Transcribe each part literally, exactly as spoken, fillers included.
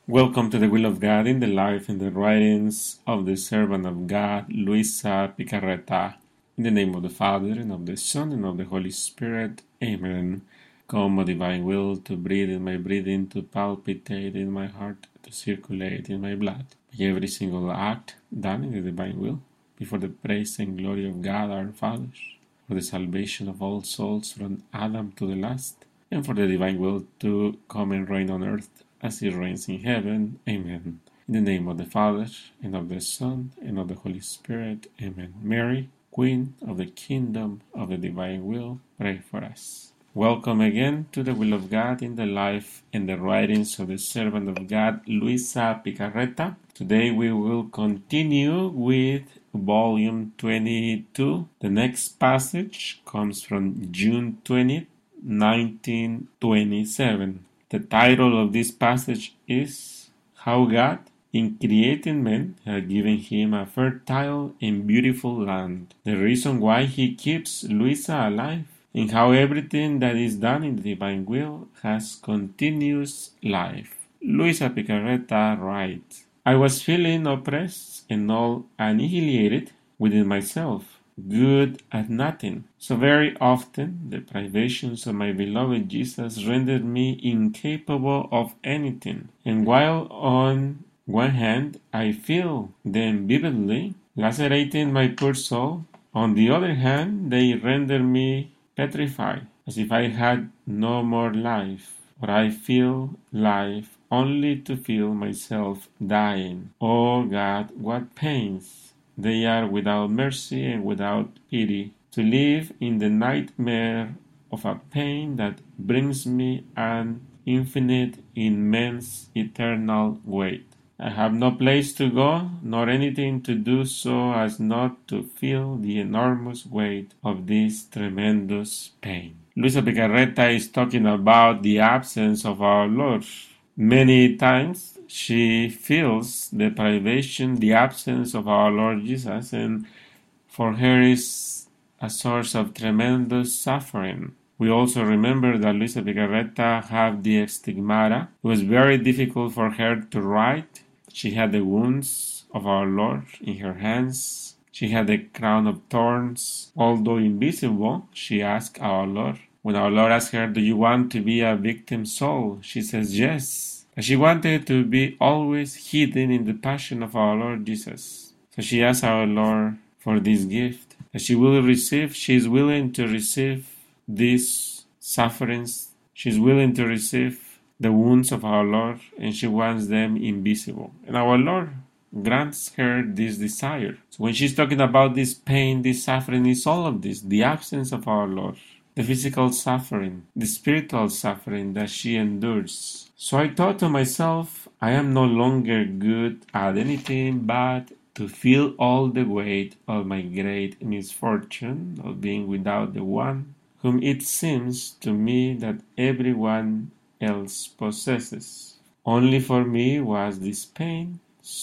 Welcome to the Will of God in the life and the writings of the servant of God, Luisa Picarreta. In the name of the Father, and of the Son, and of the Holy Spirit. Amen. Come, O divine will, to breathe in my breathing, to palpitate in my heart, to circulate in my blood. By every single act done in the divine will, before the praise and glory of God our Father, for the salvation of all souls from Adam to the last, and for the divine will to come and reign on earth as it reigns in heaven. Amen. In the name of the Father, and of the Son, and of the Holy Spirit. Amen. Mary, Queen of the Kingdom of the Divine Will, pray for us. Welcome again to the Will of God in the life and the writings of the servant of God, Luisa Picarreta. Today we will continue with volume twenty-two. The next passage comes from June twentieth, nineteen twenty-seven. The title of this passage is How God, in creating man, had given him a fertile and beautiful land, the reason why he keeps Luisa alive, and how everything that is done in the divine will has continuous life. Luisa Picarreta writes, I was feeling oppressed and all annihilated within myself, good at nothing. So very often the privations of my beloved Jesus rendered me incapable of anything. And while on one hand I feel them vividly, lacerating my poor soul, on the other hand they render me petrified, as if I had no more life. For I feel life only to feel myself dying. Oh God, what pains! They are without mercy and without pity. To live in the nightmare of a pain that brings me an infinite, immense, eternal weight. I have no place to go, nor anything to do so as not to feel the enormous weight of this tremendous pain. Luisa Picarreta is talking about the absence of our Lord. Many times she feels the privation, the absence of our Lord Jesus, and for her is a source of tremendous suffering. We also remember that Luisa Picarreta had the stigmata. It was very difficult for her to write. She had the wounds of our Lord in her hands. She had the crown of thorns. Although invisible, she asked our Lord. When our Lord asked her, do you want to be a victim soul? She says yes. But she wanted to be always hidden in the passion of our Lord Jesus. So she asked our Lord for this gift. That she will receive, she is willing to receive these sufferings. She is willing to receive the wounds of our Lord, and she wants them invisible. And our Lord grants her this desire. So when she's talking about this pain, this suffering, is all of this, the absence of our Lord, the physical suffering, the spiritual suffering that she endures. So I thought to myself, I am no longer good at anything but to feel all the weight of my great misfortune of being without the one whom it seems to me that everyone else possesses. Only for me was this pain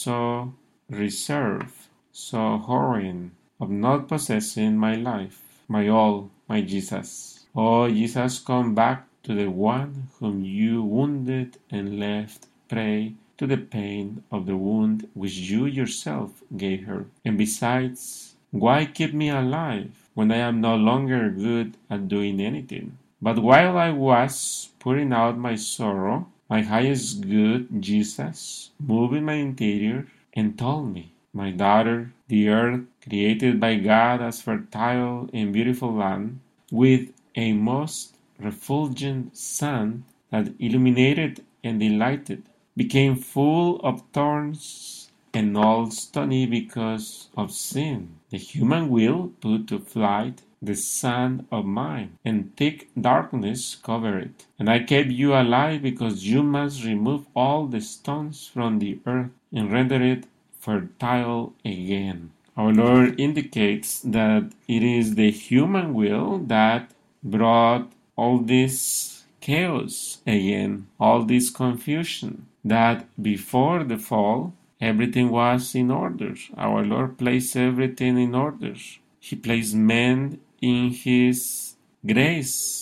so reserved, so horrid, of not possessing my life, my all, my Jesus. Oh, Jesus, come back to the one whom you wounded and left prey to the pain of the wound which you yourself gave her. And besides, why keep me alive when I am no longer good at doing anything? But while I was pouring out my sorrow, my highest good, Jesus, moved in my interior and told me, my daughter, the earth, created by God as fertile and beautiful land, with a most refulgent sun that illuminated and delighted, became full of thorns and all stony because of sin. The human will put to flight the sun of mine, and thick darkness covered it. And I kept you alive because you must remove all the stones from the earth and render it fertile again. Our Lord indicates that it is the human will that brought all this chaos again, all this confusion, that before the fall, everything was in order. Our Lord placed everything in order. He placed man in His grace.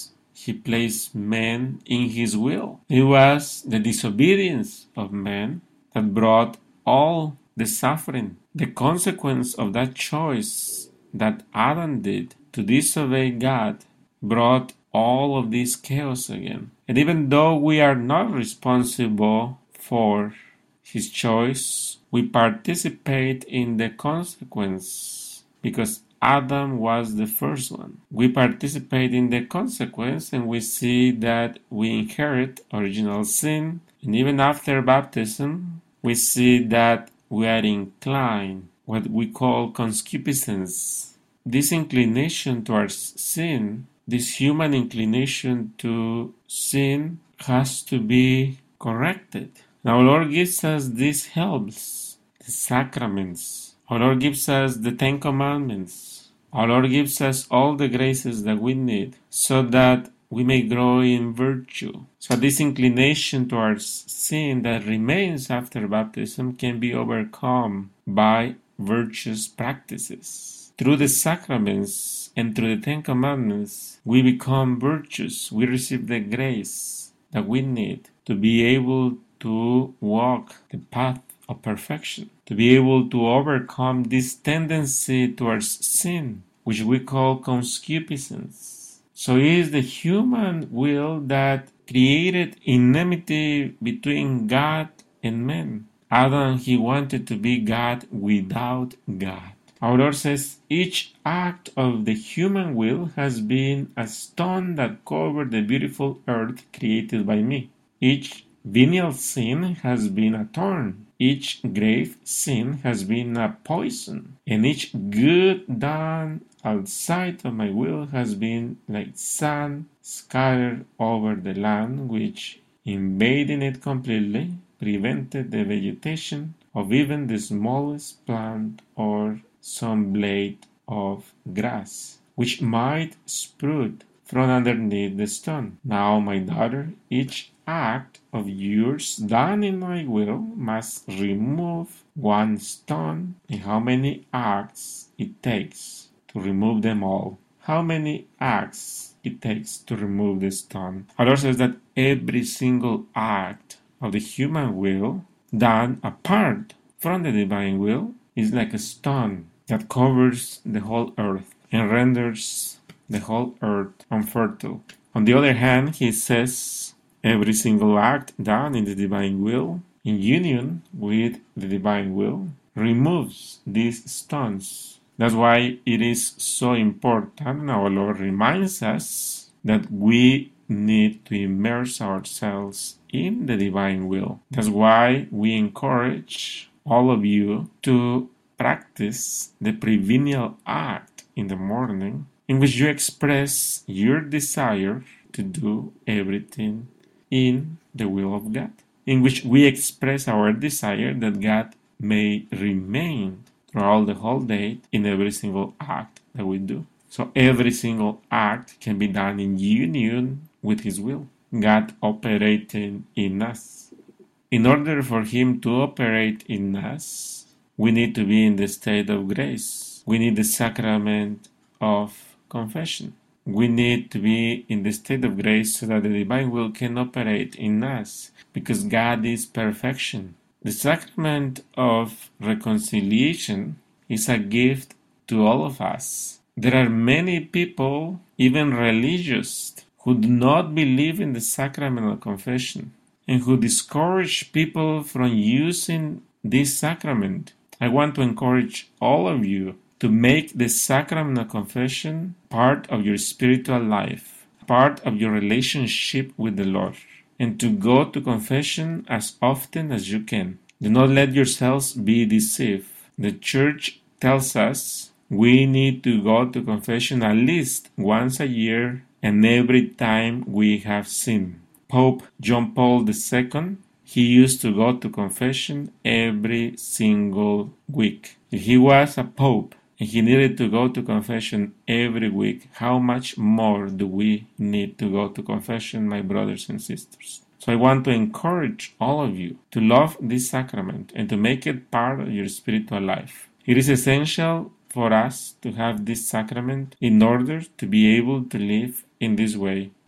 he placed man in his will. It was the disobedience of man that brought all the suffering. The consequence of that choice that Adam did to disobey God brought all of this chaos again. And even though we are not responsible for his choice, we participate in the consequence because Adam was the first one. We participate in the consequence and we see that we inherit original sin. And even after baptism, we see that we are inclined, what we call concupiscence. This inclination towards sin, this human inclination to sin, has to be corrected. Our Lord gives us these helps, the sacraments. Our Lord gives us the Ten Commandments. Our Lord gives us all the graces that we need so that we may grow in virtue. So this inclination towards sin that remains after baptism can be overcome by virtuous practices. Through the sacraments and through the Ten Commandments, we become virtuous. We receive the grace that we need to be able to walk the path of perfection, to be able to overcome this tendency towards sin, which we call concupiscence. So it is the human will that created enmity between God and man. Adam, he wanted to be God without God. Our Lord says, each act of the human will has been a stone that covered the beautiful earth created by me. Each venial sin has been a thorn. Each grave sin has been a poison. And each good done outside of my will has been like sand scattered over the land, which, invading it completely, prevented the vegetation of even the smallest plant or some blade of grass, which might sprout from underneath the stone. Now, my daughter, each act of yours done in my will must remove one stone. And how many acts it takes to remove them all? How many acts it takes to remove the stone? Our Lord says that every single act of the human will done apart from the divine will is like a stone that covers the whole earth and renders the whole earth unfertile. On the other hand, he says every single act done in the divine will, in union with the divine will, removes these stones. That's why it is so important. Our Lord reminds us that we need to immerse ourselves in the divine will. That's why we encourage all of you to practice the prevenial act in the morning, in which you express your desire to do everything in the will of God, in which we express our desire that God may remain throughout the whole day in every single act that we do. So every single act can be done in union with His will, God operating in us. In order for Him to operate in us, we need to be in the state of grace. We need the sacrament of confession. We need to be in the state of grace so that the divine will can operate in us, because God is perfection. The sacrament of reconciliation is a gift to all of us. There are many people, even religious, who do not believe in the sacrament of confession and who discourage people from using this sacrament. I want to encourage all of you to make the sacrament of confession part of your spiritual life, part of your relationship with the Lord, and to go to confession as often as you can. Do not let yourselves be deceived. The Church tells us we need to go to confession at least once a year and every time we have sinned. Pope John Paul the Second, he used to go to confession every single week. If he was a pope and he needed to go to confession every week, how much more do we need to go to confession, my brothers and sisters? So I want to encourage all of you to love this sacrament and to make it part of your spiritual life. It is essential for us to have this sacrament in order to be able to live in this way,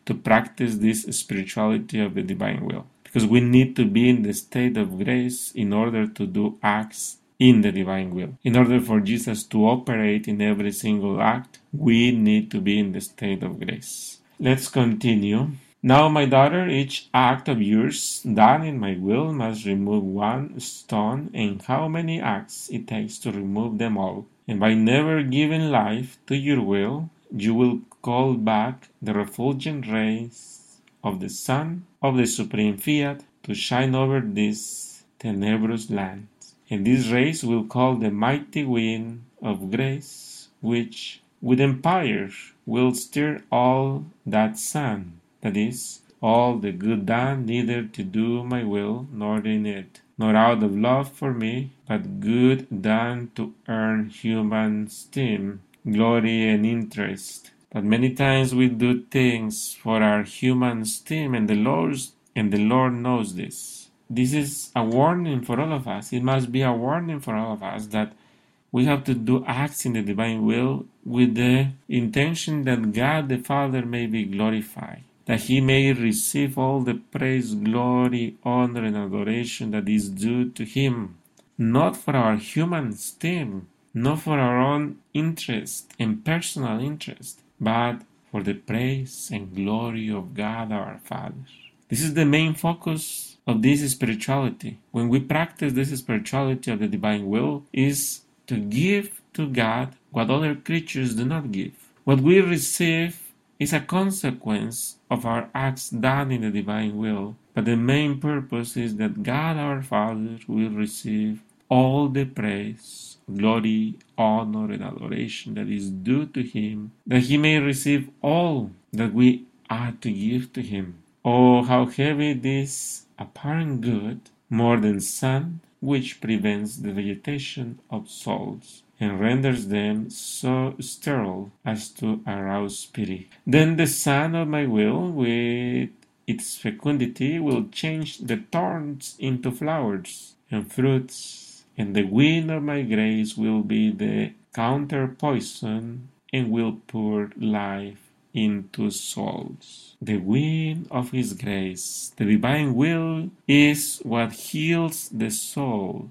to practice this spirituality of the divine will. Because we need to be in the state of grace in order to do acts in the divine will. In order for Jesus to operate in every single act, we need to be in the state of grace. Let's continue. Now, my daughter, each act of yours done in my will must remove one stone, and how many acts it takes to remove them all. And by never giving life to your will, you will call back the refulgent rays of the sun of the supreme fiat to shine over this tenebrous land. And these rays will call the mighty wind of grace, which with empire will stir all that sun, that is, all the good done neither to do my will nor in it, nor out of love for me, but good done to earn human esteem, glory, and interest. But many times we do things for our human esteem, and the Lord and the Lord knows this. This is a warning for all of us. It must be a warning for all of us that we have to do acts in the divine will with the intention that God the Father may be glorified, that He may receive all the praise, glory, honor, and adoration that is due to Him, not for our human esteem, not for our own interest and personal interest, but for the praise and glory of God our Father. This is the main focus of this spirituality. When we practice this spirituality of the divine will, is to give to God what other creatures do not give. What we receive is a consequence of our acts done in the divine will, but the main purpose is that God our Father will receive all the praise, glory, honor, and adoration that is due to Him, that He may receive all that we are to give to Him. Oh, how heavy this apparent good, more than sun, which prevents the vegetation of souls, and renders them so sterile as to arouse pity. Then the sun of my will, with its fecundity, will change the thorns into flowers and fruits, and the wind of my grace will be the counter poison and will pour life into souls. The wind of His grace, the divine will, is what heals the soul,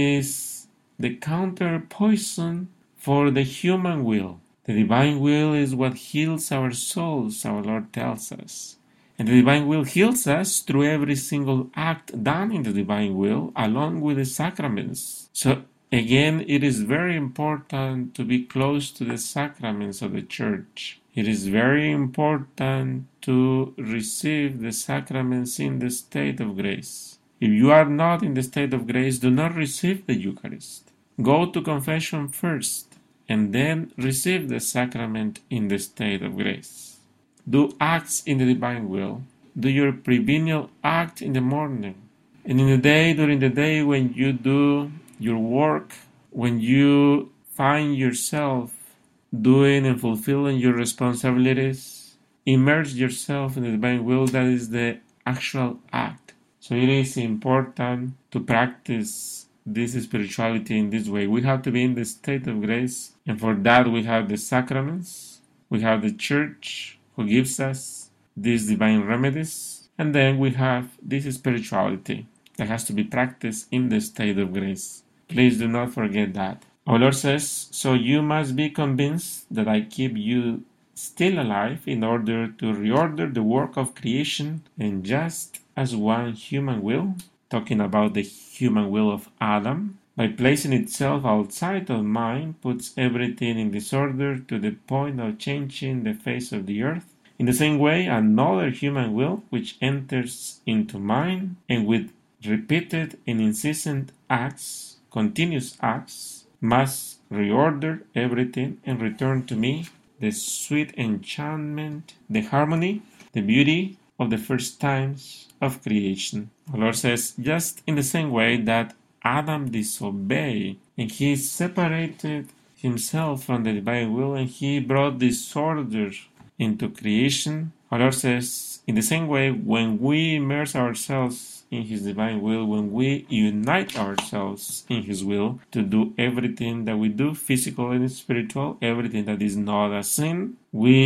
is the counter poison for the human will. The divine will is what heals our souls, our Lord tells us. And the divine will heals us through every single act done in the divine will, along with the sacraments. So again, it is very important to be close to the sacraments of the Church. It is very important to receive the sacraments in the state of grace. If you are not in the state of grace, do not receive the Eucharist. Go to confession first, and then receive the sacrament in the state of grace. Do acts in the divine will. Do your prevenient act in the morning. And in the day, during the day, when you do your work, when you find yourself doing and fulfilling your responsibilities, immerse yourself in the divine will. That is the actual act. So it is important to practice this spirituality in this way. We have to be in the state of grace, and for that we have the sacraments, we have the Church who gives us these divine remedies, and then we have this spirituality that has to be practiced in the state of grace. Please do not forget that. Our Lord says, so you must be convinced that I keep you still alive in order to reorder the work of creation, and just as one human will, talking about the human will of Adam, by placing itself outside of mine, puts everything in disorder to the point of changing the face of the earth. In the same way, another human will, which enters into mine, and with repeated and incessant acts, continuous acts, must reorder everything and return to me the sweet enchantment, the harmony, the beauty of the first times of creation. The Lord says, just in the same way that Adam disobeyed and he separated himself from the divine will and he brought disorder into creation, our Lord says, in the same way, when we immerse ourselves in His divine will, when we unite ourselves in His will to do everything that we do, physical and spiritual, everything that is not a sin, we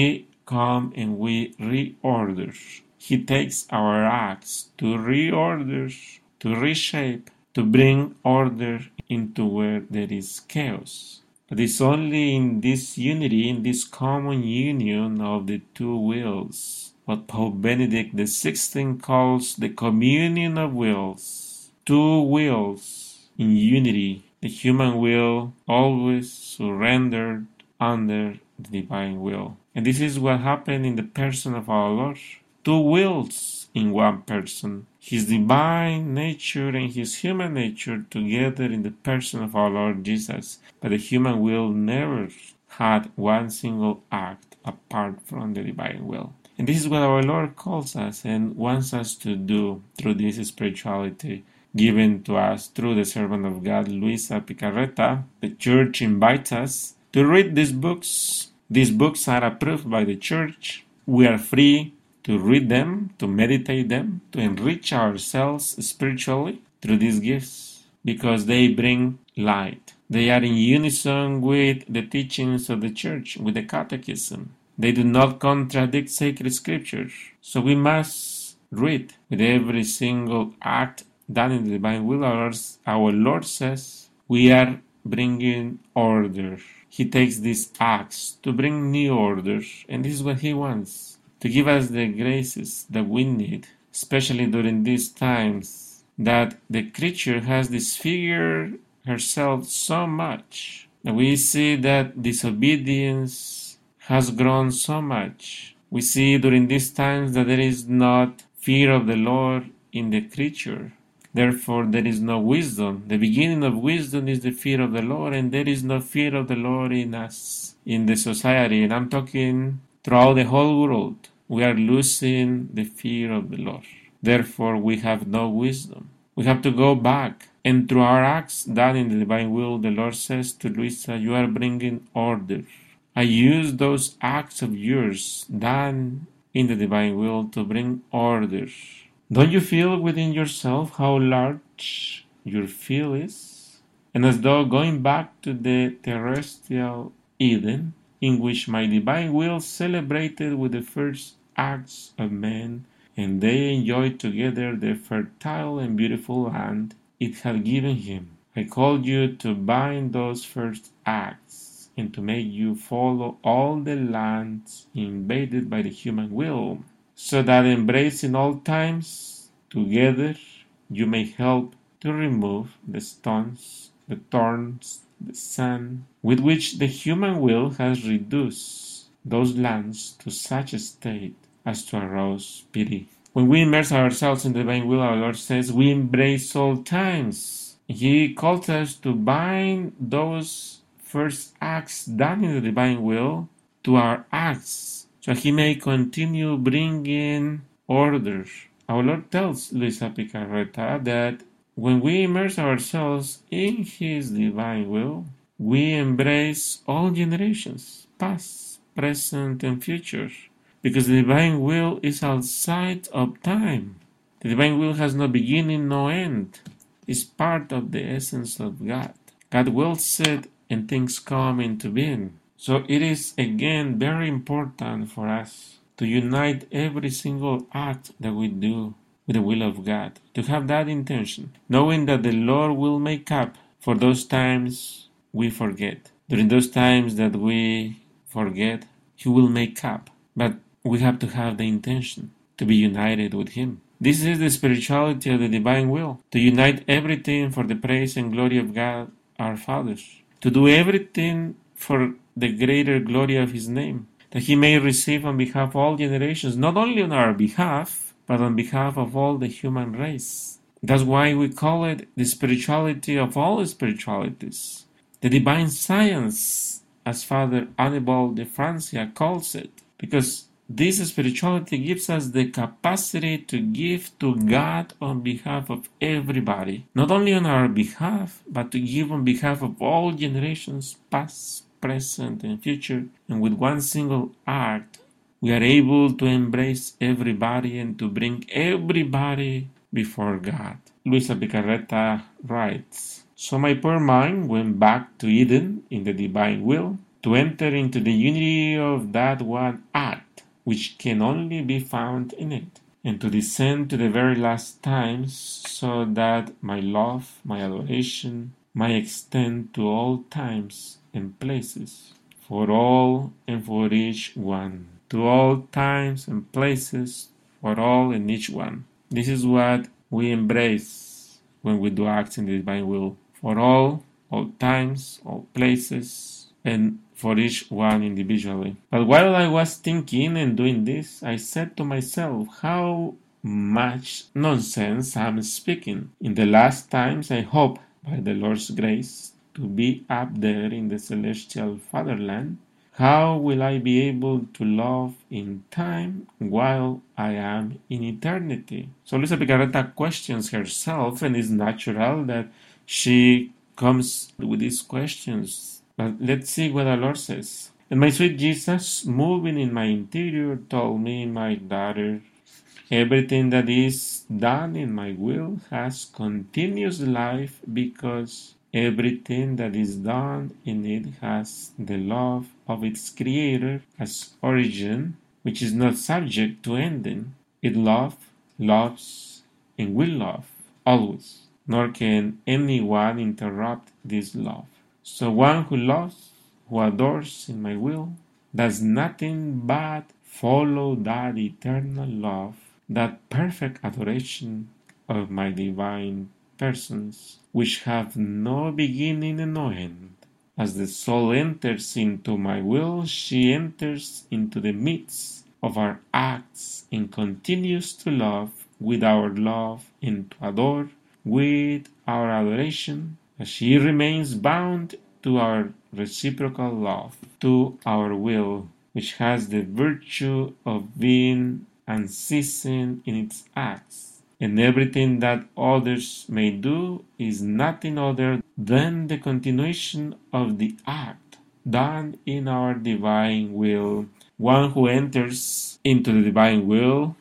come and we reorder. He takes our acts to reorder, to reshape, to bring order into where there is chaos. But it's only in this unity, in this common union of the two wills, what Pope Benedict the sixteenth calls the communion of wills. Two wills in unity, the human will always surrendered under the divine will. And this is what happened in the person of our Lord. Two wills in one person. His divine nature and his human nature together in the person of our Lord Jesus. But the human will never had one single act apart from the divine will. And this is what our Lord calls us and wants us to do through this spirituality given to us through the servant of God, Luisa Picarreta. The Church invites us to read these books. These books are approved by the Church. We are free to read them, to meditate them, to enrich ourselves spiritually through these gifts, because they bring light. They are in unison with the teachings of the Church, with the Catechism. They do not contradict sacred scriptures. So we must read with every single act done in the divine will. Our Lord says we are bringing order. He takes these acts to bring new order, and this is what he wants, to give us the graces that we need, especially during these times that the creature has disfigured herself so much, that we see that disobedience has grown so much. We see during these times that there is not fear of the Lord in the creature. Therefore, there is no wisdom. The beginning of wisdom is the fear of the Lord, and there is no fear of the Lord in us, in the society. And I'm talking throughout the whole world. We are losing the fear of the Lord. Therefore, we have no wisdom. We have to go back. And through our acts done in the divine will, the Lord says to Luisa, you are bringing order. I use those acts of yours done in the divine will to bring order. Don't you feel within yourself how large your field is? And as though going back to the terrestrial Eden, in which my divine will celebrated with the first acts of men, and they enjoyed together the fertile and beautiful land it had given him. I called you to bind those first acts, and to make you follow all the lands invaded by the human will, so that embracing all times together you may help to remove the stones, the thorns, the sand, with which the human will has reduced those lands to such a state as to arouse pity. When we immerse ourselves in the divine will, our Lord says, we embrace all times. He calls us to bind those first acts done in the divine will to our acts, so he may continue bringing order. Our Lord tells Luisa Picarreta that when we immerse ourselves in his divine will, we embrace all generations, past, present, and future, because the divine will is outside of time. The divine will has no beginning, no end. It's part of the essence of God. God wills it, and things come into being. So it is again very important for us to unite every single act that we do with the will of God, to have that intention, knowing that the Lord will make up for those times we forget. During those times that we forget, he will make up. But we have to have the intention to be united with him. This is the spirituality of the divine will, to unite everything for the praise and glory of God our Father, to do everything for the greater glory of his name, that he may receive on behalf of all generations, not only on our behalf, but on behalf of all the human race. That's why we call it the spirituality of all spiritualities, the divine science, as Father Annibal de Francia calls it, because this spirituality gives us the capacity to give to God on behalf of everybody, not only on our behalf, but to give on behalf of all generations, past, present, and future. And with one single act, we are able to embrace everybody and to bring everybody before God. Luisa Picarreta writes, so my poor mind went back to Eden in the divine will, to enter into the unity of that one act, which can only be found in it, and to descend to the very last times, so that my love, my adoration, might extend to all times and places, for all and for each one, to all times and places, for all and each one. This is what we embrace when we do acts in the divine will, for all, all times, all places, and for each one individually. But while I was thinking and doing this, I said to myself, how much nonsense I'm speaking. In the last times, I hope, by the Lord's grace, to be up there in the celestial fatherland. How will I be able to love in time while I am in eternity? So Luisa Picarreta questions herself, and it's natural that she comes with these questions. But let's see what the Lord says. And my sweet Jesus, moving in my interior, told me, my daughter, everything that is done in my will has continuous life, because everything that is done in it has the love of its creator as origin, which is not subject to ending. It loves, loves, and will love always, nor can anyone interrupt this love. So one who loves, who adores in my will, does nothing but follow that eternal love, that perfect adoration of my divine persons, which have no beginning and no end. As the soul enters into my will, she enters into the midst of our acts and continues to love with our love and to adore with our adoration, as she remains bound to our reciprocal love, to our will, which has the virtue of being unceasing in its acts. And everything that others may do is nothing other than the continuation of the act done in our divine will. One who enters into the divine will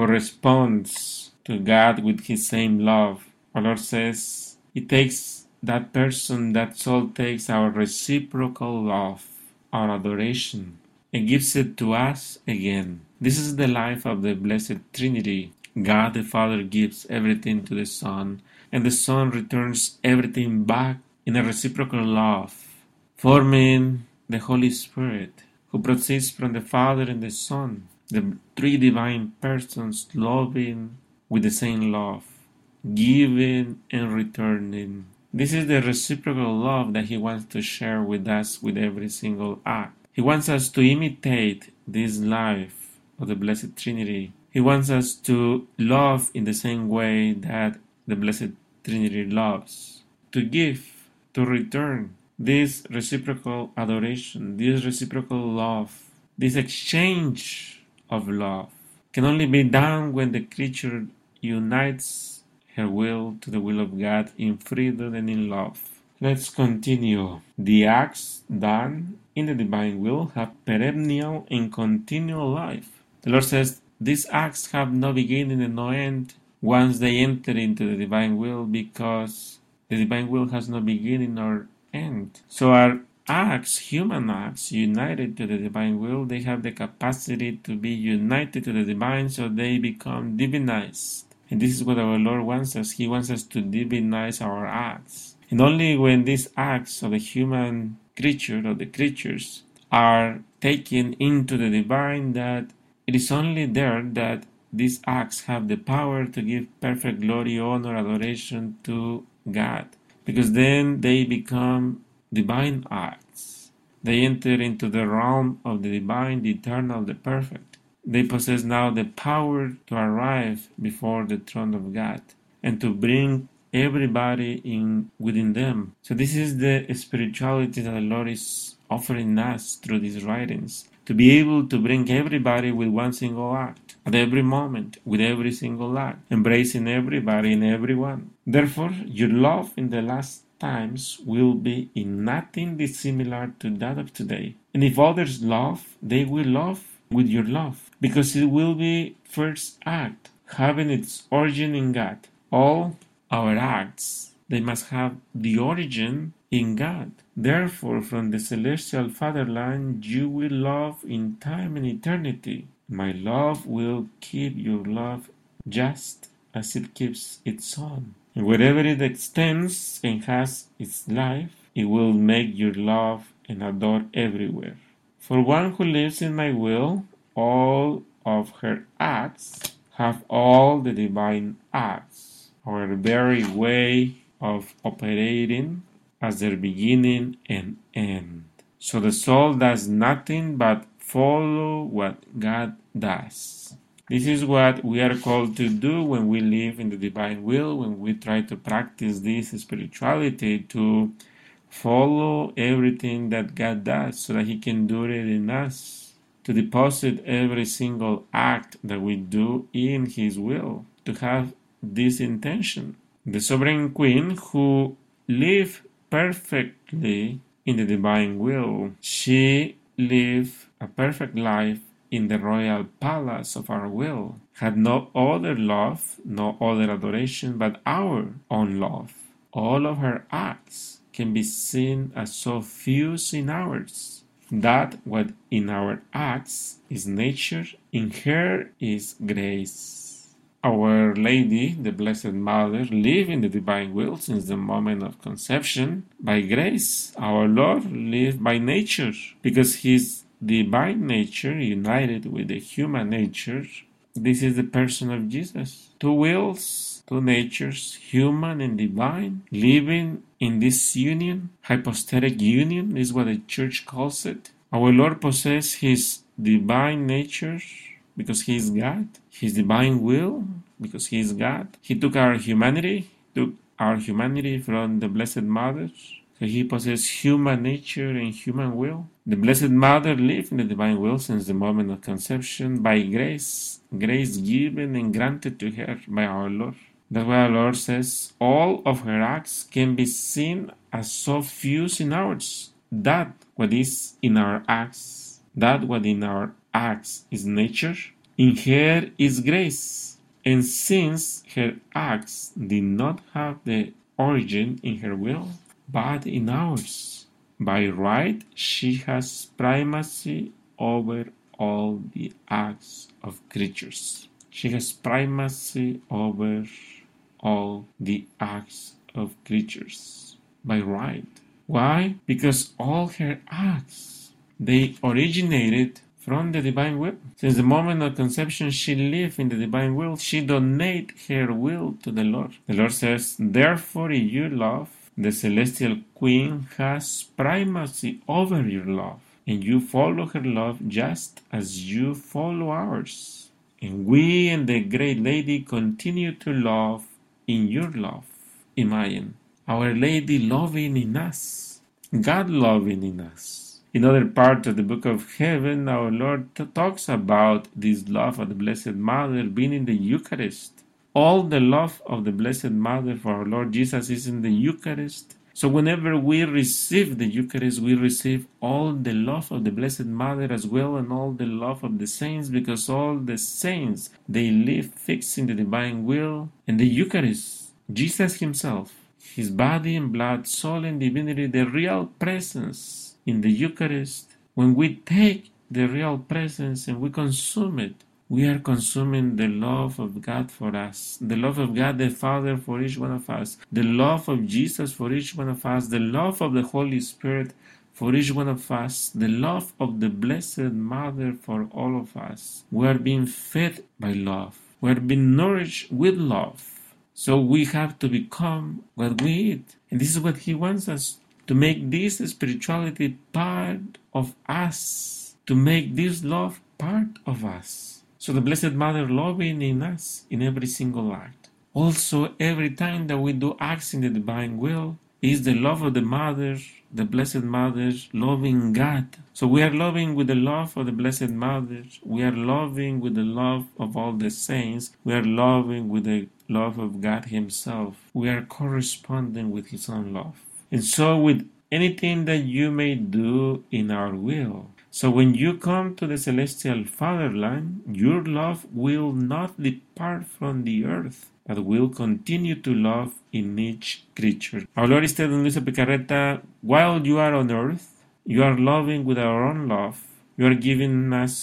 corresponds to God with his same love. Our Lord says, it takes that person, that soul takes our reciprocal love, our adoration, and gives it to us again. This is the life of the Blessed Trinity. God the Father gives everything to the Son, and the Son returns everything back in a reciprocal love, forming the Holy Spirit, who proceeds from the Father and the Son, the three divine persons loving with the same love, giving and returning. This is the reciprocal love that He wants to share with us with every single act. He wants us to imitate this life of the Blessed Trinity. He wants us to love in the same way that the Blessed Trinity loves, to give, to return. This reciprocal adoration, this reciprocal love, this exchange of love can only be done when the creature unites her will to the will of God in freedom and in love. Let's continue. The acts done in the divine will have perennial and continual life. The Lord says these acts have no beginning and no end once they enter into the divine will, because the divine will has no beginning or end. So our acts, human acts, united to the divine will, they have the capacity to be united to the divine, so they become divinized. And this is what our Lord wants us. He wants us to divinize our acts. And only when these acts of the human creature, or the creatures, are taken into the divine, that it is only there that these acts have the power to give perfect glory, honor, adoration to God. Because then they become divine acts. They enter into the realm of the divine, the eternal, the perfect. They possess now the power to arrive before the throne of God and to bring everybody in within them. So this is the spirituality that the Lord is offering us through these writings, to be able to bring everybody with one single act, at every moment, with every single act, embracing everybody and everyone. Therefore, your love in the last times will be in nothing dissimilar to that of today. And if others love, they will love with your love, because it will be first act, having its origin in God. All our acts, they must have the origin in God. Therefore, from the celestial fatherland, you will love in time and eternity. My love will keep your love just as it keeps its own. And wherever it extends and has its life, it will make your love and adore everywhere. For one who lives in my will, all of her acts have all the divine acts, our very way of operating as their beginning and end. So the soul does nothing but follow what God does. This is what we are called to do when we live in the divine will, when we try to practice this spirituality, to follow everything that God does so that He can do it in us, to deposit every single act that we do in His will, to have this intention. The sovereign queen who lived perfectly in the divine will, she lived a perfect life in the royal palace of our will, had no other love, no other adoration but our own love. All of her acts can be seen as so fused in ours, that what in our acts is nature, in her is grace. Our Lady, the Blessed Mother, lived in the divine will since the moment of conception. By grace, our Lord lived by nature, because His divine nature united with the human nature. This is the person of Jesus. Two wills, two natures, human and divine, living in this union, hypostatic union is what the Church calls it. Our Lord possessed His divine nature because He is God, His divine will because He is God. He took our humanity, took our humanity from the Blessed Mother. So He possessed human nature and human will. The Blessed Mother lived in the divine will since the moment of conception by grace, grace given and granted to her by our Lord. That's why our Lord says all of her acts can be seen as so fused in ours. That what is in our acts, that what in our acts is nature, in her is grace. And since her acts did not have the origin in her will, but in ours, by right she has primacy over all the acts of creatures. She has primacy over all the acts of creatures by right. Why? Because all her acts, they originated from the divine will. Since the moment of conception, she lived in the divine will. She donated her will to the Lord. The Lord says, therefore, if you love, the celestial queen has primacy over your love, and you follow her love just as you follow ours. And we and the great lady continue to love in your love. Imagine, our Lady loving in us, God loving in us. In other part of the book of heaven, our Lord t- talks about this love of the Blessed Mother being in the Eucharist. All the love of the Blessed Mother for our Lord Jesus is in the Eucharist. So whenever we receive the Eucharist, we receive all the love of the Blessed Mother as well, and all the love of the saints, because all the saints, they live fixed in the divine will. And the Eucharist, Jesus Himself, His body and blood, soul and divinity, the real presence in the Eucharist, when we take the real presence and we consume it, we are consuming the love of God for us, the love of God the Father for each one of us, the love of Jesus for each one of us, the love of the Holy Spirit for each one of us, the love of the Blessed Mother for all of us. We are being fed by love. We are being nourished with love. So we have to become what we eat. And this is what He wants us to make this spirituality part of us, to make this love part of us. So the Blessed Mother loving in us in every single act. Also, every time that we do acts in the divine will, is the love of the Mother, the Blessed Mother, loving God. So we are loving with the love of the Blessed Mother. We are loving with the love of all the saints. We are loving with the love of God Himself. We are corresponding with His own love. And so with anything that you may do in our will. So when you come to the celestial fatherland, your love will not depart from the earth, but will continue to love in each creature. Our Lord is telling Luisa Picarreta, while you are on earth, you are loving with our own love. You are giving us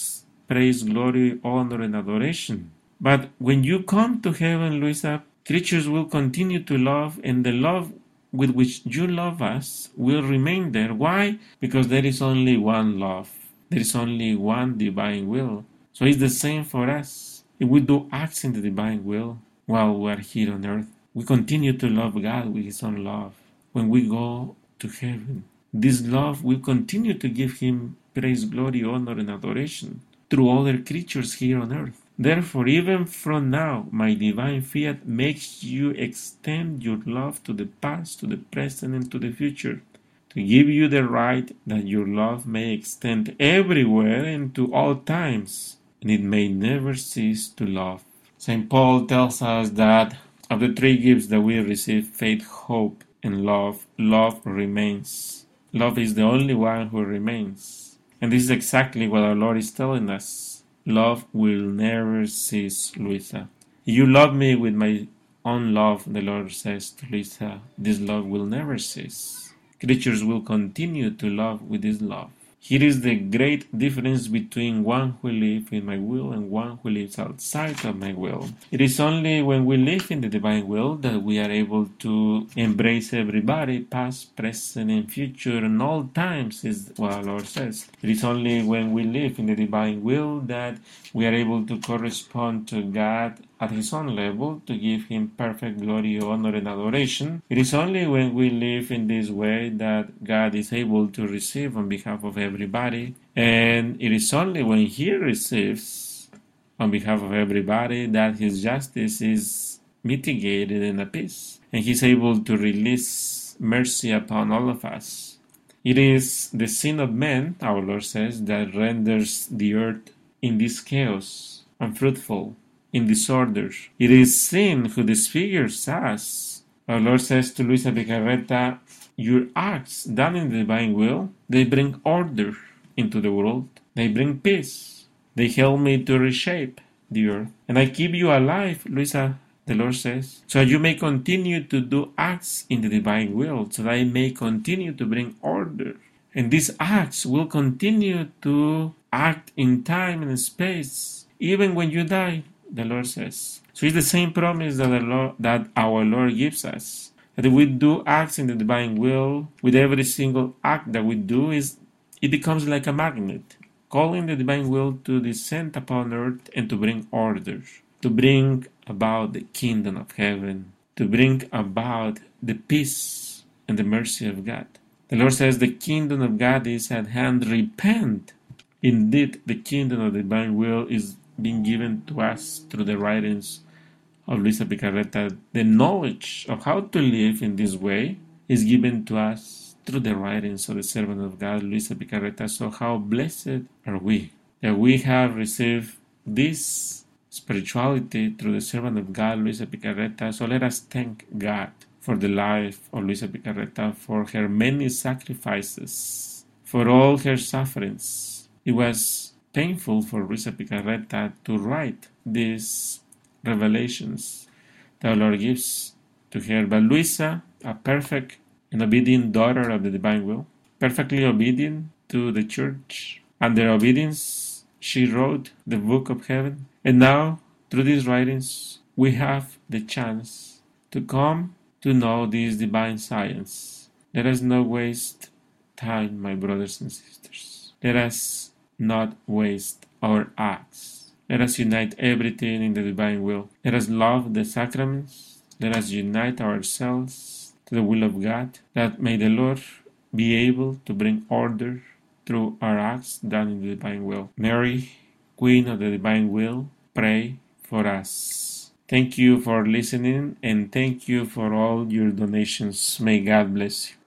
praise, glory, honor, and adoration. But when you come to heaven, Luisa, creatures will continue to love, and the love with which you love us will remain there. Why? Because there is only one love. There is only one divine will. So it's the same for us. If we do acts in the divine will while we are here on earth, we continue to love God with His own love. When we go to heaven, this love will continue to give Him praise, glory, honor, and adoration through other creatures here on earth. Therefore, even from now, my divine fiat makes you extend your love to the past, to the present, and to the future, to give you the right that your love may extend everywhere and to all times, and it may never cease to love. Saint Paul tells us that of the three gifts that we receive, faith, hope, and love, love remains. Love is the only one who remains. And this is exactly what our Lord is telling us. Love will never cease, Luisa. You love me with my own love, the Lord says to Luisa. This love will never cease. Creatures will continue to love with this love. Here is the great difference between one who lives in my will and one who lives outside of my will. It is only when we live in the divine will that we are able to embrace everybody, past, present, and future, and all times, is what our Lord says. It is only when we live in the divine will that we are able to correspond to God at His own level, to give Him perfect glory, honor, and adoration. It is only when we live in this way that God is able to receive on behalf of everybody, and it is only when He receives on behalf of everybody that His justice is mitigated and appeased, and He's able to release mercy upon all of us. It is the sin of man, our Lord says, that renders the earth in this chaos, unfruitful, in disorder. It is sin who disfigures us. Our Lord says to Luisa Picarreta, your acts done in the divine will, they bring order into the world. They bring peace. They help me to reshape the earth. And I keep you alive, Luisa, the Lord says, so you may continue to do acts in the divine will, so that I may continue to bring order. And these acts will continue to act in time and space, even when you die, the Lord says. So it's the same promise that, the Lord, that our Lord gives us. That if we do acts in the divine will, with every single act that we do, is it becomes like a magnet, calling the divine will to descend upon earth and to bring order, to bring about the kingdom of heaven, to bring about the peace and the mercy of God. The Lord says the kingdom of God is at hand. Repent. Indeed, the kingdom of the divine will is being given to us through the writings of Luisa Picarreta. The knowledge of how to live in this way is given to us through the writings of the servant of God, Luisa Picarreta. So how blessed are we that we have received this spirituality through the servant of God, Luisa Picarreta. So let us thank God for the life of Luisa Picarreta, for her many sacrifices, for all her sufferings. It was painful for Luisa Picarreta to write these revelations that our Lord gives to her. But Luisa, a perfect and obedient daughter of the divine will, perfectly obedient to the church, under obedience, she wrote the book of heaven. And now, through these writings, we have the chance to come to know this divine science. Let us not waste time, my brothers and sisters. Let us not waste our acts. Let us unite everything in the divine will. Let us love the sacraments. Let us unite ourselves to the will of God, that may the Lord be able to bring order through our acts done in the divine will. Mary, Queen of the divine will, pray for us. Thank you for listening, and thank you for all your donations. May God bless you.